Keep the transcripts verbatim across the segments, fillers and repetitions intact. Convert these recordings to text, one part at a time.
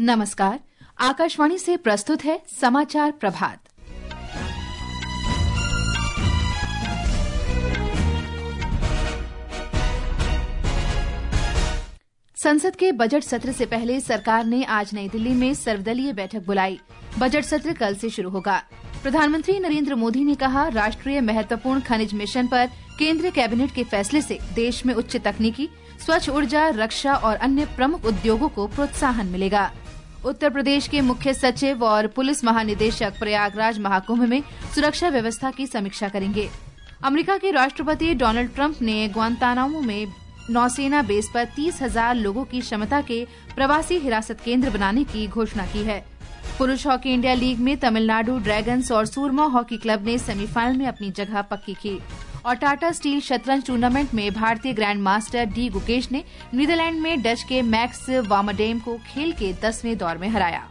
नमस्कार। आकाशवाणी से प्रस्तुत है समाचार प्रभात। संसद के बजट सत्र से पहले सरकार ने आज नई दिल्ली में सर्वदलीय बैठक बुलाई। बजट सत्र कल से शुरू होगा। प्रधानमंत्री नरेंद्र मोदी ने कहा, राष्ट्रीय महत्वपूर्ण खनिज मिशन पर केंद्रीय कैबिनेट के फैसले से देश में उच्च तकनीकी, स्वच्छ ऊर्जा, रक्षा और अन्य प्रमुख उद्योगों को प्रोत्साहन मिलेगा। उत्तर प्रदेश के मुख्य सचिव और पुलिस महानिदेशक प्रयागराज महाकुंभ में सुरक्षा व्यवस्था की समीक्षा करेंगे। अमेरिका के राष्ट्रपति डोनाल्ड ट्रंप ने ग्वांतानामो में नौसेना बेस पर तीस हजार लोगों की क्षमता के प्रवासी हिरासत केंद्र बनाने की घोषणा की है। पुरुष हॉकी इंडिया लीग में तमिलनाडु ड्रैगन्स और सूरमा हॉकी क्लब ने सेमीफाइनल में अपनी जगह पक्की की। और टाटा स्टील शतरंज टूर्नामेंट में भारतीय ग्रैंड मास्टर डी गुकेश ने नीदरलैंड में डच के मैक्स वामडेम को खेल के दसवें दौर में हराया।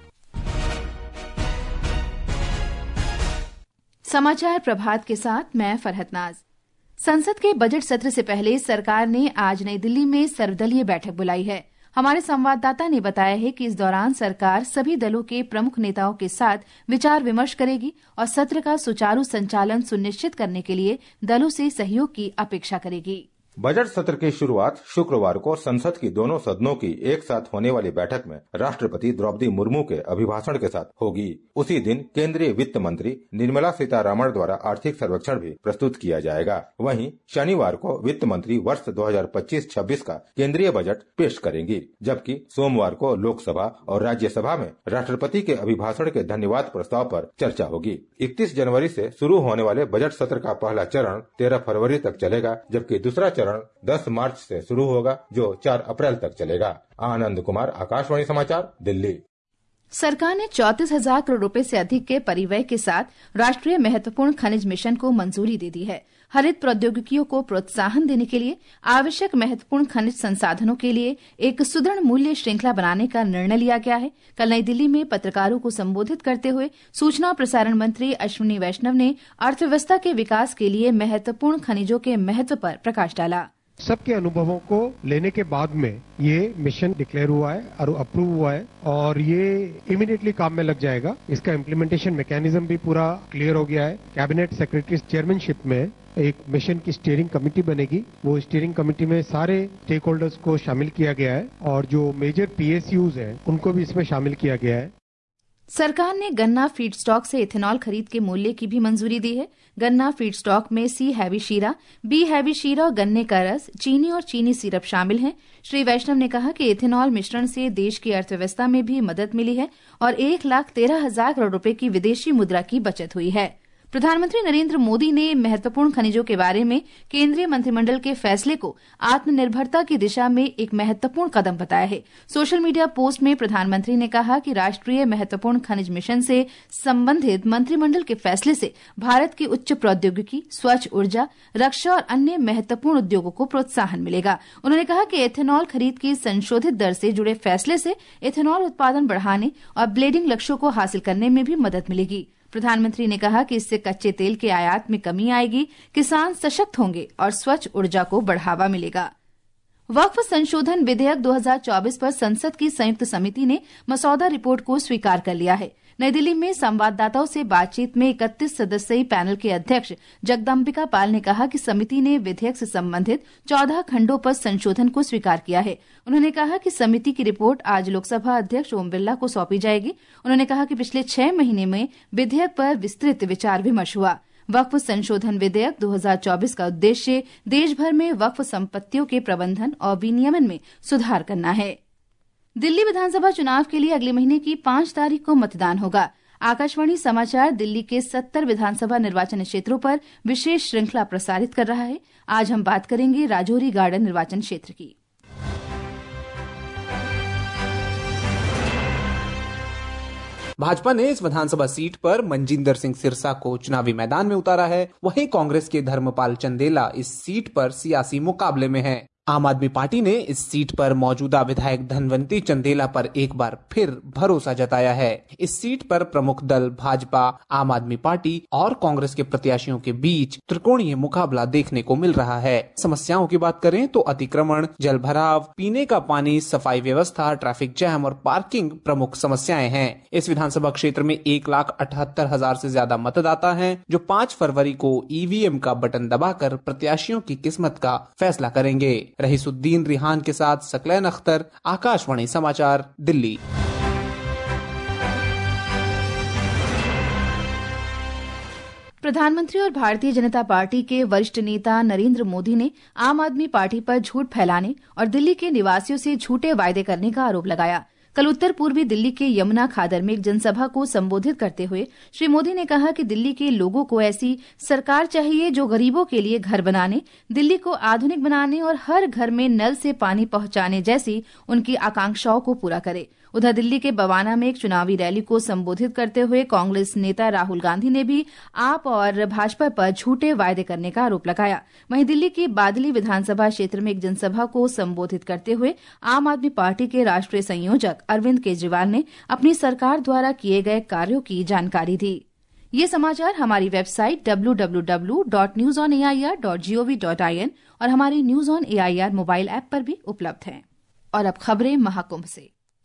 समाचार प्रभात के साथ मैं फरहत नाज। संसद के बजट सत्र से पहले सरकार ने आज नई दिल्ली में सर्वदलीय बैठक बुलाई है। हमारे संवाददाता ने बताया है कि इस दौरान सरकार सभी दलों के प्रमुख नेताओं के साथ विचार विमर्श करेगी और सत्र का सुचारू संचालन सुनिश्चित करने के लिए दलों से सहयोग की अपेक्षा करेगी। बजट सत्र की शुरुआत शुक्रवार को संसद की दोनों सदनों की एक साथ होने वाली बैठक में राष्ट्रपति द्रौपदी मुर्मू के अभिभाषण के साथ होगी। उसी दिन केंद्रीय वित्त मंत्री निर्मला सीतारमण द्वारा आर्थिक सर्वेक्षण भी प्रस्तुत किया जाएगा। वहीं शनिवार को वित्त मंत्री वर्ष दो हजार पच्चीस छब्बीस का केंद्रीय बजट पेश करेंगी, जबकि सोमवार को लोकसभा और राज्यसभा में राष्ट्रपति के अभिभाषण के धन्यवाद प्रस्ताव पर चर्चा होगी। इकतीस जनवरी से शुरू होने वाले बजट सत्र का पहला चरण तेरह फरवरी तक चलेगा, जबकि दूसरा चरण दस मार्च से शुरू होगा, जो चार अप्रैल तक चलेगा। आनंद कुमार, आकाशवाणी समाचार, दिल्ली। सरकार ने चौंतीस हजार करोड़ रुपए से अधिक के परिव्यय के साथ राष्ट्रीय महत्वपूर्ण खनिज मिशन को मंजूरी दे दी है। हरित प्रौद्योगिकियों को प्रोत्साहन देने के लिए आवश्यक महत्वपूर्ण खनिज संसाधनों के लिए एक सुदृढ़ मूल्य श्रृंखला बनाने का निर्णय लिया गया है। कल नई दिल्ली में पत्रकारों को संबोधित करते हुए सूचना और प्रसारण मंत्री अश्विनी वैष्णव ने अर्थव्यवस्था के विकास के लिए महत्वपूर्ण खनिजों के महत्व पर प्रकाश डाला। सबके अनुभवों को लेने के बाद में ये मिशन डिक्लेयर हुआ है और अप्रूव हुआ है और ये इमीडिएटली काम में लग जाएगा। इसका इम्प्लीमेंटेशन मैकेनिज्म भी पूरा क्लियर हो गया है। कैबिनेट सेक्रेटरी चेयरमैनशिप में एक मिशन की स्टीयरिंग कमेटी बनेगी। वो स्टीयरिंग कमेटी में सारे स्टेक होल्डर्स को शामिल किया गया है और जो मेजर पीएसयूज हैं उनको भी इसमें शामिल किया गया है। सरकार ने गन्ना फीड स्टॉक से इथेनॉल खरीद के मूल्य की भी मंजूरी दी है। गन्ना फीड स्टॉक में सी हैवी शीरा, बी हैवी शीरा और गन्ने का रस, चीनी और चीनी सिरप शामिल हैं। श्री वैष्णव ने कहा कि इथेनॉल मिश्रण से देश की अर्थव्यवस्था में भी मदद मिली है और एक लाख तेरह हजार करोड़ रुपए की विदेशी मुद्रा की बचत हुई है। प्रधानमंत्री नरेंद्र मोदी ने महत्वपूर्ण खनिजों के बारे में केंद्रीय मंत्रिमंडल के फैसले को आत्मनिर्भरता की दिशा में एक महत्वपूर्ण कदम बताया है। सोशल मीडिया पोस्ट में प्रधानमंत्री ने कहा कि राष्ट्रीय महत्वपूर्ण खनिज मिशन से संबंधित मंत्रिमंडल के फैसले से भारत की उच्च प्रौद्योगिकी, स्वच्छ ऊर्जा, रक्षा और अन्य महत्वपूर्ण उद्योगों को प्रोत्साहन मिलेगा। उन्होंने कहा कि एथेनॉल खरीद की संशोधित दर से जुड़े फैसले से एथेनॉल उत्पादन बढ़ाने और ब्लेडिंग लक्ष्यों को हासिल करने में भी मदद मिलेगी। प्रधानमंत्री ने कहा कि इससे कच्चे तेल के आयात में कमी आएगी, किसान सशक्त होंगे और स्वच्छ ऊर्जा को बढ़ावा मिलेगा। वक्फ संशोधन विधेयक दो हजार चौबीस पर संसद की संयुक्त समिति ने मसौदा रिपोर्ट को स्वीकार कर लिया है। नई दिल्ली में संवाददाताओं से बातचीत में इकतीस सदस्यीय पैनल के अध्यक्ष जगदम्बिका पाल ने कहा कि समिति ने विधेयक से संबंधित चौदह खंडों पर संशोधन को स्वीकार किया है। उन्होंने कहा कि समिति की रिपोर्ट आज लोकसभा अध्यक्ष ओम बिरला को सौंपी जाएगी। उन्होंने कहा कि पिछले छह महीने में विधेयक पर विस्तृत विचार विमर्श हुआ। वक्फ संशोधन विधेयक दो हजार चौबीस का उद्देश्य देश भर में वक्फ संपत्तियों के प्रबंधन और विनियमन में सुधार करना है। दिल्ली विधानसभा चुनाव के लिए अगले महीने की पांच तारीख को मतदान होगा। आकाशवाणी समाचार दिल्ली के सत्तर विधानसभा निर्वाचन क्षेत्रों पर विशेष श्रृंखला प्रसारित कर रहा है। आज हम बात करेंगे राजौरी गार्डन निर्वाचन क्षेत्र की। भाजपा ने इस विधानसभा सीट पर मनजिंदर सिंह सिरसा को चुनावी मैदान में उतारा है। वहीं कांग्रेस के धर्मपाल चंदेला इस सीट पर सियासी मुकाबले में है। आम आदमी पार्टी ने इस सीट पर मौजूदा विधायक धनवंती चंदेला पर एक बार फिर भरोसा जताया है। इस सीट पर प्रमुख दल भाजपा, आम आदमी पार्टी और कांग्रेस के प्रत्याशियों के बीच त्रिकोणीय मुकाबला देखने को मिल रहा है। समस्याओं की बात करें तो अतिक्रमण, जल भराव, पीने का पानी, सफाई व्यवस्था, ट्रैफिक जैम और पार्किंग प्रमुख समस्याएं हैं। इस विधानसभा क्षेत्र में एक लाख अठहत्तर हजार से ज्यादा मतदाता हैं, जो पाँच फरवरी को ईवीएम का बटन दबाकर प्रत्याशियों की किस्मत का फैसला करेंगे। रहीसुद्दीन रिहान के साथ सकलैन अख्तर, आकाशवाणी समाचार, दिल्ली। प्रधानमंत्री और भारतीय जनता पार्टी के वरिष्ठ नेता नरेंद्र मोदी ने आम आदमी पार्टी पर झूठ फैलाने और दिल्ली के निवासियों से झूठे वायदे करने का आरोप लगाया। कल उत्तर पूर्वी दिल्ली के यमुना खादर में एक जनसभा को संबोधित करते हुए श्री मोदी ने कहा कि दिल्ली के लोगों को ऐसी सरकार चाहिए जो गरीबों के लिए घर बनाने, दिल्ली को आधुनिक बनाने और हर घर में नल से पानी पहुंचाने जैसी उनकी आकांक्षाओं को पूरा करे। उधर दिल्ली के बवाना में एक चुनावी रैली को संबोधित करते हुए कांग्रेस नेता राहुल गांधी ने भी आप और भाजपा पर झूठे वायदे करने का आरोप लगाया। वहीं दिल्ली की बादली विधानसभा क्षेत्र में एक जनसभा को संबोधित करते हुए आम आदमी पार्टी के राष्ट्रीय संयोजक अरविंद केजरीवाल ने अपनी सरकार द्वारा किए गए कार्यों की जानकारी दी। ये समाचार हमारी website W W W dot news on A I R dot G O V dot I N और हमारी news on A I R mobile app पर भी उपलब्ध हैं। और अब खबरें महाकुंभ से।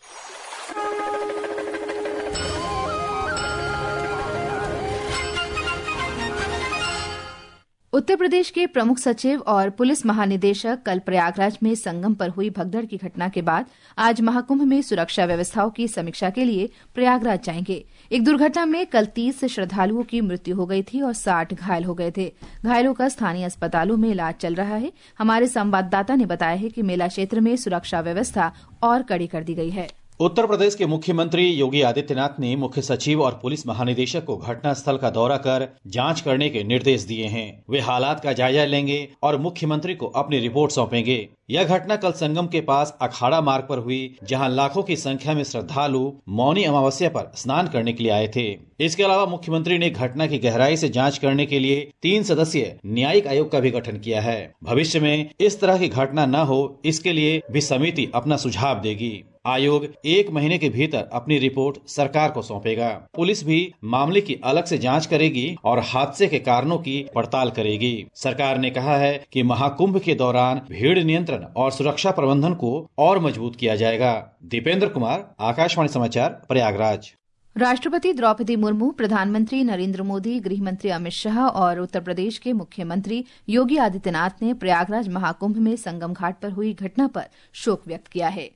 उत्तर प्रदेश के प्रमुख सचिव और पुलिस महानिदेशक कल प्रयागराज में संगम पर हुई भगदड़ की घटना के बाद आज महाकुंभ में सुरक्षा व्यवस्थाओं की समीक्षा के लिए प्रयागराज जाएंगे। एक दुर्घटना में कल तीस श्रद्धालुओं की मृत्यु हो गई थी और साठ घायल हो गए थे। घायलों का स्थानीय अस्पतालों में इलाज चल रहा है। हमारे संवाददाता ने बताया है कि मेला क्षेत्र में सुरक्षा व्यवस्था और कड़ी कर दी गई है। उत्तर प्रदेश के मुख्यमंत्री योगी आदित्यनाथ ने मुख्य सचिव और पुलिस महानिदेशक को घटनास्थल का दौरा कर जांच करने के निर्देश दिए हैं। वे हालात का जायजा लेंगे और मुख्यमंत्री को अपनी रिपोर्ट सौंपेंगे। यह घटना कल संगम के पास अखाड़ा मार्ग पर हुई, जहां लाखों की संख्या में श्रद्धालु मौनी अमावस्या पर स्नान करने के लिए आए थे। इसके अलावा मुख्यमंत्री ने घटना की गहराई से जांच करने के लिए तीन सदस्यीय न्यायिक आयोग का भी गठन किया है। भविष्य में इस तरह की घटना न हो, इसके लिए भी समिति अपना सुझाव देगी। आयोग एक महीने के भीतर अपनी रिपोर्ट सरकार को सौंपेगा। पुलिस भी मामले की अलग से जांच करेगी और हादसे के कारणों की पड़ताल करेगी। सरकार ने कहा है कि महाकुंभ के दौरान भीड़ नियंत्रण और सुरक्षा प्रबंधन को और मजबूत किया जाएगा। दीपेंद्र कुमार, आकाशवाणी समाचार, प्रयागराज। राष्ट्रपति द्रौपदी मुर्मू, प्रधानमंत्री नरेंद्र मोदी, गृह मंत्री अमित शाह और उत्तर प्रदेश के मुख्यमंत्री योगी आदित्यनाथ ने प्रयागराज महाकुंभ में संगम घाट पर हुई घटना पर शोक व्यक्त किया है।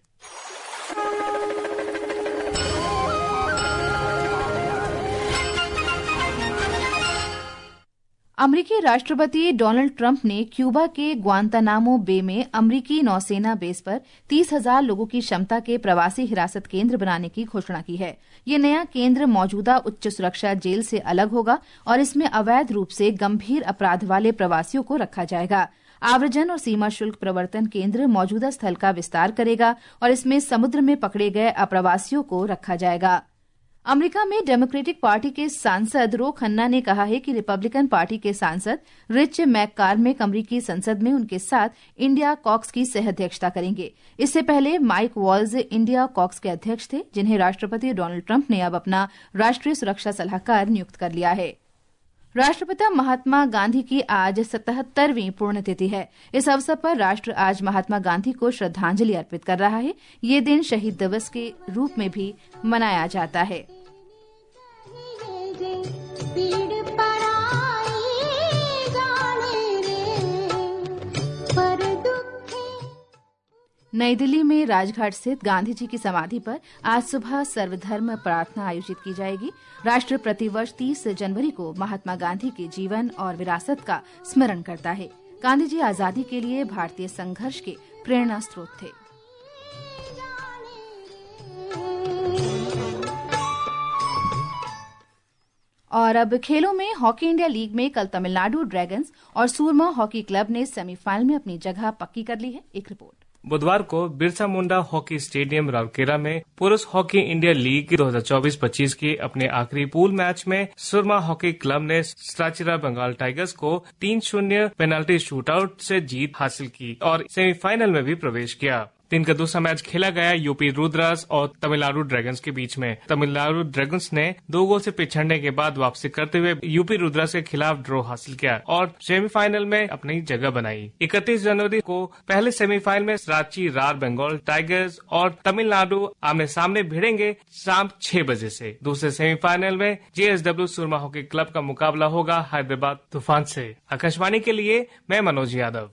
अमेरिकी राष्ट्रपति डोनाल्ड ट्रंप ने क्यूबा के ग्वांतानामो बे में अमेरिकी नौसेना बेस पर तीस हजार लोगों की क्षमता के प्रवासी हिरासत केंद्र बनाने की घोषणा की है। ये नया केंद्र मौजूदा उच्च सुरक्षा जेल से अलग होगा और इसमें अवैध रूप से गंभीर अपराध वाले प्रवासियों को रखा जाएगा। आव्रजन और सीमा शुल्क प्रवर्तन केंद्र मौजूदा स्थल का विस्तार करेगा और इसमें समुद्र में पकड़े गए अप्रवासियों को रखा जाएगा। अमेरिका में डेमोक्रेटिक पार्टी के सांसद रो खन्ना ने कहा है कि रिपब्लिकन पार्टी के सांसद रिच मैककॉर्मिक अमेरिकी संसद में उनके साथ इंडिया कॉक्स की सह अध्यक्षता करेंगे। इससे पहले माइक वॉल्ज इंडिया कॉक्स के अध्यक्ष थे, जिन्हें राष्ट्रपति डोनाल्ड ट्रंप ने अब अपना राष्ट्रीय सुरक्षा सलाहकार नियुक्त कर लिया है। राष्ट्रपिता महात्मा गांधी की आज सतहत्तरवीं पुण्यतिथि है। इस अवसर पर राष्ट्र आज महात्मा गांधी को श्रद्धांजलि अर्पित कर रहा है। ये दिन शहीद दिवस के रूप में भी मनाया जाता है। नई दिल्ली में राजघाट स्थित गांधी जी की समाधि पर आज सुबह सर्वधर्म प्रार्थना आयोजित की जाएगी। राष्ट्र प्रतिवर्ष तीस जनवरी को महात्मा गांधी के जीवन और विरासत का स्मरण करता है। गांधी जी आजादी के लिए भारतीय संघर्ष के प्रेरणा स्रोत थे। और अब खेलों में हॉकी इंडिया लीग में कल तमिलनाडु ड्रैगन्स और सूरमा हॉकी क्लब ने सेमीफाइनल में अपनी जगह पक्की कर ली है। एक रिपोर्ट। बुधवार को बिरसा मुंडा हॉकी स्टेडियम राउरकेला में पुरुष हॉकी इंडिया लीग दो हज़ार चौबीस पच्चीस के अपने आखिरी पूल मैच में सुरमा हॉकी क्लब ने सराचिरा बंगाल टाइगर्स को तीन शून्य पेनाल्टी शूटआउट से जीत हासिल की और सेमीफाइनल में भी प्रवेश किया। दिन का दूसरा मैच खेला गया यूपी रुद्रास और तमिलनाडु ड्रैगन्स के बीच में। तमिलनाडु ड्रैगन्स ने दो गोल से पिछड़ने के बाद वापसी करते हुए यूपी रुद्रास के खिलाफ ड्रॉ हासिल किया और सेमीफाइनल में अपनी जगह बनाई। इकतीस जनवरी को पहले सेमीफाइनल में रांची रार बंगाल टाइगर्स और तमिलनाडु आमने सामने भिड़ेंगे शाम छह बजे से। दूसरे सेमीफाइनल में जेएसडब्ल्यू सुरमा हॉकी क्लब का मुकाबला होगा हैदराबाद तूफान से। आकाशवाणी के लिए मैं मनोज यादव।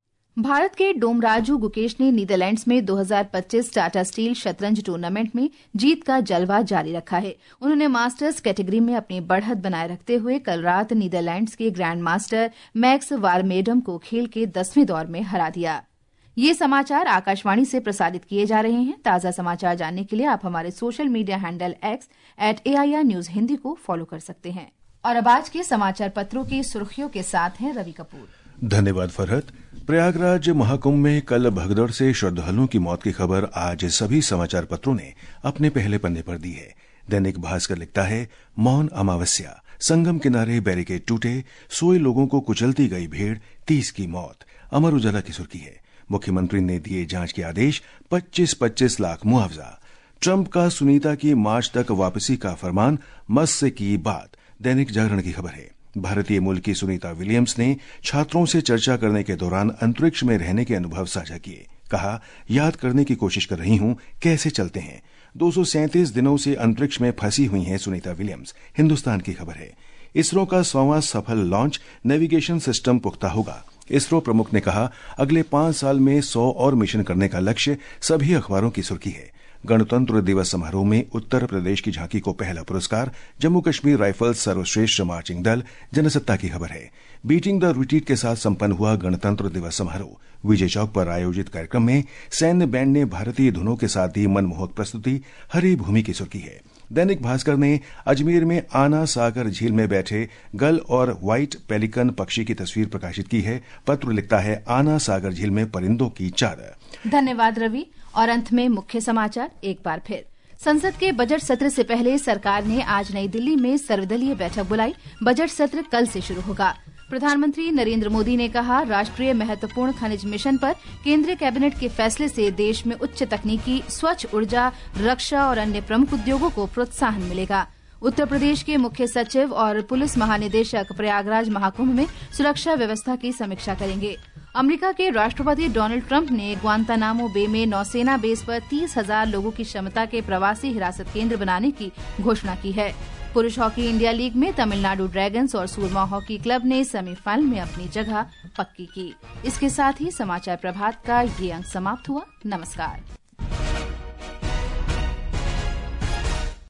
भारत के डोमराजू गुकेश ने नीदरलैंड्स में दो हज़ार पच्चीस टाटा स्टील शतरंज टूर्नामेंट में जीत का जलवा जारी रखा है। उन्होंने मास्टर्स कैटेगरी में अपनी बढ़त बनाए रखते हुए कल रात नीदरलैंड्स के ग्रैंड मास्टर मैक्स वारमेडम को खेल के दसवें दौर में हरा दिया। ये समाचार आकाशवाणी से प्रसारित किए जा रहे हैं। ताजा समाचार जानने के लिए आप हमारे social media handle X at AIR news Hindi को फॉलो कर सकते हैं। और अब आज के समाचार पत्रों की सुर्खियों के साथ हैं रवि कपूर। धन्यवाद फरहत। प्रयागराज महाकुंभ में कल भगदड़ से श्रद्धालुओं की मौत की खबर आज सभी समाचार पत्रों ने अपने पहले पन्ने पर दी है। दैनिक भास्कर लिखता है, मौन अमावस्या, संगम किनारे बैरिकेड टूटे, सोए लोगों को कुचलती गई भीड़, तीस की मौत। अमर उजाला की सुर्खी है, मुख्यमंत्री ने दिए जांच के आदेश, पच्चीस पच्चीस लाख मुआवजा। ट्रंप का सुनीता की मार्च तक वापसी का फरमान, मस्क से की बात। दैनिक जागरण की खबर है, भारतीय मूल की सुनीता विलियम्स ने छात्रों से चर्चा करने के दौरान अंतरिक्ष में रहने के अनुभव साझा किए। कहा, याद करने की कोशिश कर रही हूं कैसे चलते हैं। दो सौ सैंतीस दिनों से अंतरिक्ष में फंसी हुई हैं सुनीता विलियम्स। हिंदुस्तान की खबर है, इसरो का सौवां सफल लॉन्च, नेविगेशन सिस्टम पुख्ता होगा। इसरो प्रमुख ने कहा, अगले पांच साल में सौ और मिशन करने का लक्ष्य। सभी अखबारों की सुर्खी है, गणतंत्र दिवस समारोह में उत्तर प्रदेश की झांकी को पहला पुरस्कार, जम्मू कश्मीर राइफल्स सर्वश्रेष्ठ मार्चिंग दल। जनसत्ता की खबर है, बीटिंग द रिट्रीट के साथ संपन्न हुआ गणतंत्र दिवस समारोह। विजय चौक पर आयोजित कार्यक्रम में सैन्य बैंड ने भारतीय धुनों के साथ दी मनमोहक प्रस्तुति। हरी भूमि की सुर्खी है, दैनिक भास्कर ने अजमेर में आना सागर झील में बैठे गल और व्हाइट पेलिकन पक्षी की तस्वीर प्रकाशित की है। पत्र लिखता है, आना सागर झील में परिंदों की चादर। धन्यवाद रवि। और अंत में मुख्य समाचार एक बार फिर। संसद के बजट सत्र से पहले सरकार ने आज नई दिल्ली में सर्वदलीय बैठक बुलाई। बजट सत्र कल से शुरू होगा। प्रधानमंत्री नरेंद्र मोदी ने कहा, राष्ट्रीय महत्वपूर्ण खनिज मिशन पर केंद्रीय कैबिनेट के फैसले से देश में उच्च तकनीकी, स्वच्छ ऊर्जा, रक्षा और अन्य प्रमुख उद्योगों को प्रोत्साहन मिलेगा। उत्तर प्रदेश के मुख्य सचिव और पुलिस महानिदेशक प्रयागराज महाकुंभ में सुरक्षा व्यवस्था की समीक्षा करेंगे। अमेरिका के राष्ट्रपति डोनाल्ड ट्रंप ने ग्वांतानामो बे में नौसेना बेस पर तीस हजार लोगों की क्षमता के प्रवासी हिरासत केंद्र बनाने की घोषणा की है। पुरुष हॉकी इंडिया लीग में तमिलनाडु ड्रैगन्स और सुरमा हॉकी क्लब ने सेमीफाइनल में अपनी जगह पक्की की। इसके साथ ही समाचार प्रभात का ये अंक समाप्त हुआ। नमस्कार।